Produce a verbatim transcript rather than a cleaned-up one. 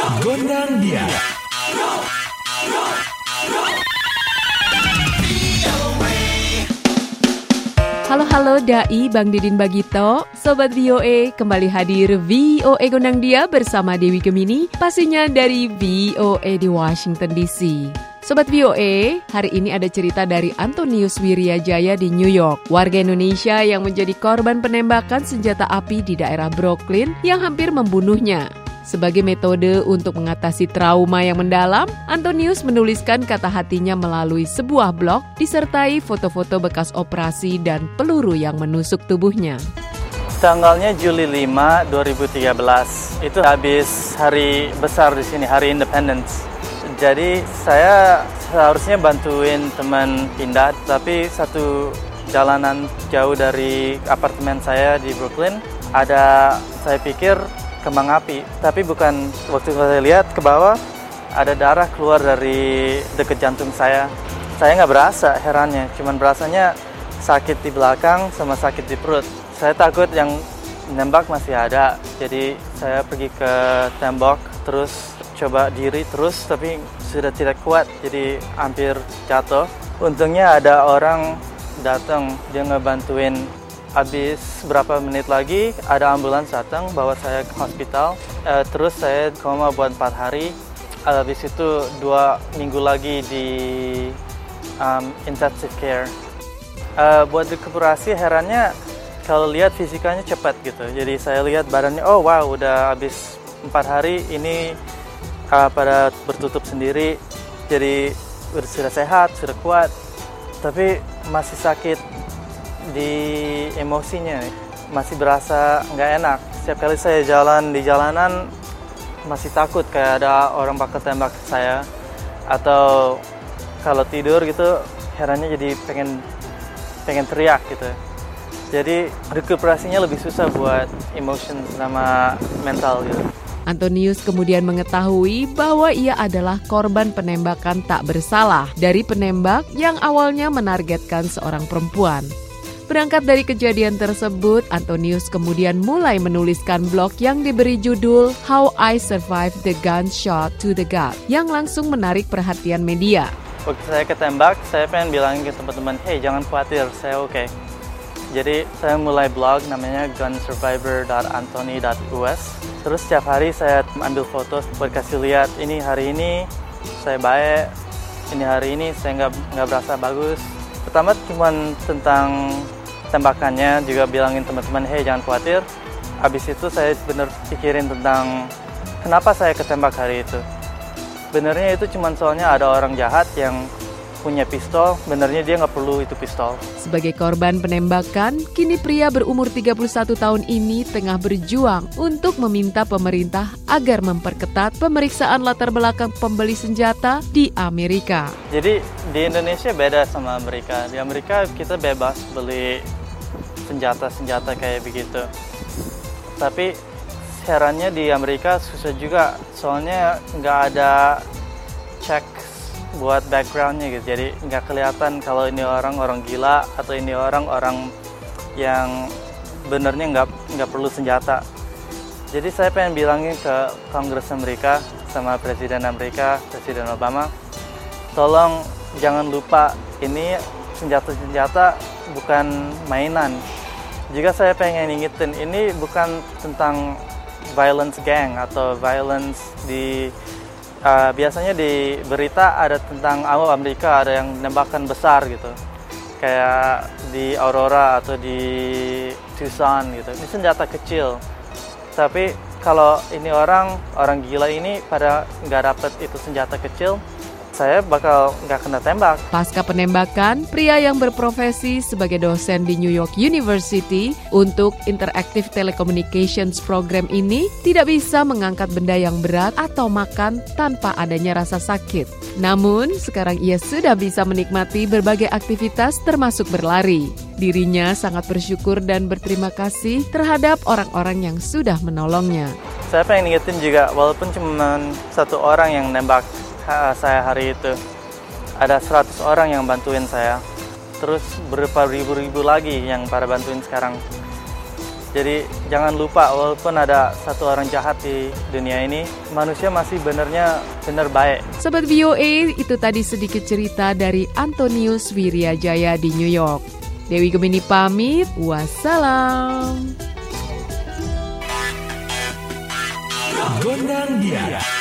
Gondang dia. Halo-halo Dai, Bang Didin Bagito, Sobat V O A, kembali hadir V O A Gondang Dia bersama Dewi Gemini, pastinya dari V O A di Washington D C. Sobat V O A, hari ini ada cerita dari Antonius Wiryajaya di New York, warga Indonesia yang menjadi korban penembakan senjata api di daerah Brooklyn yang hampir membunuhnya. Sebagai metode untuk mengatasi trauma yang mendalam, Antonius menuliskan kata hatinya melalui sebuah blog disertai foto-foto bekas operasi dan peluru yang menusuk tubuhnya. Tanggalnya Juli lima, dua ribu tiga belas. Itu habis hari besar di sini, hari Independence. Jadi saya seharusnya bantuin teman pindah, tapi satu jalanan jauh dari apartemen saya di Brooklyn ada, saya pikir, kembang api, tapi bukan. Waktu saya lihat ke bawah ada darah keluar dari dekat jantung saya. Saya nggak berasa, herannya, cuman berasanya sakit di belakang sama sakit di perut. Saya takut yang nembak masih ada, jadi saya pergi ke tembok, terus coba diri terus, tapi sudah tidak kuat, jadi hampir jatuh. Untungnya ada orang datang, dia ngebantuin. Habis berapa menit lagi ada ambulans datang bawa saya ke hospital. Uh, terus saya koma buat empat hari. Habis itu dua minggu lagi di um, intensive care. Uh, buat recuperasi, herannya kalau lihat fisikanya cepat gitu. Jadi saya lihat badannya, oh wow, udah habis empat hari ini uh, pada bertutup sendiri. Jadi sudah sehat, sudah kuat, tapi masih sakit di emosinya, masih berasa nggak enak. Setiap kali saya jalan di jalanan masih takut kayak ada orang bakal tembak saya, atau kalau tidur gitu herannya jadi pengen pengen teriak gitu. Jadi rekuperasinya lebih susah buat emotion sama mental gitu. Antonius kemudian mengetahui bahwa ia adalah korban penembakan tak bersalah dari penembak yang awalnya menargetkan seorang perempuan. Berangkat dari kejadian tersebut, Antonius kemudian mulai menuliskan blog yang diberi judul How I Survived the Gunshot to the Gut, yang langsung menarik perhatian media. Waktu saya ketembak, saya pengen bilangin ke teman-teman, hey jangan khawatir, saya oke. Okay. Jadi saya mulai blog namanya gun survivor dot anthony dot u s. Terus setiap hari saya ambil foto buat kasih lihat, ini hari ini saya baik, ini hari ini saya nggak nggak berasa bagus. Pertama cuma tentang tembakannya, juga bilangin teman-teman, hey jangan khawatir. Habis itu saya bener pikirin tentang kenapa saya ketembak hari itu. Benernya itu cuma soalnya ada orang jahat yang punya pistol, benernya dia nggak perlu itu pistol. Sebagai korban penembakan, kini pria berumur tiga puluh satu tahun ini tengah berjuang untuk meminta pemerintah agar memperketat pemeriksaan latar belakang pembeli senjata di Amerika. Jadi di Indonesia beda sama Amerika. Di Amerika kita bebas beli senjata-senjata kayak begitu. Tapi herannya di Amerika susah juga, soalnya nggak ada cek buat backgroundnya gitu. Jadi nggak kelihatan kalau ini orang orang gila atau ini orang orang yang benernya nggak nggak perlu senjata. Jadi saya pengen bilangin ke Kongres Amerika sama Presiden Amerika, Presiden Obama, tolong jangan lupa ini senjata-senjata bukan mainan. Juga saya pengen ingetin, ini bukan tentang violence gang atau violence di uh, biasanya di berita ada tentang oh, Amerika ada yang nembakan besar gitu, kayak di Aurora atau di Tucson gitu. Ini senjata kecil, tapi kalau ini orang orang gila ini pada nggak dapet itu senjata kecil, saya bakal nggak kena tembak. Pasca penembakan, pria yang berprofesi sebagai dosen di New York University untuk Interactive Telecommunications Program ini tidak bisa mengangkat benda yang berat atau makan tanpa adanya rasa sakit. Namun, sekarang ia sudah bisa menikmati berbagai aktivitas termasuk berlari. Dirinya sangat bersyukur dan berterima kasih terhadap orang-orang yang sudah menolongnya. Saya pengen ingetin juga, walaupun cuma satu orang yang nembak saya hari itu, ada seratus orang yang bantuin saya, terus berapa ribu-ribu lagi yang pada bantuin sekarang. Jadi jangan lupa, walaupun ada satu orang jahat di dunia ini, manusia masih benernya bener baik. Sobat V O A, itu tadi sedikit cerita dari Antonius Wiryajaya di New York. Dewi Gemini pamit, wassalam. Gondang Dia.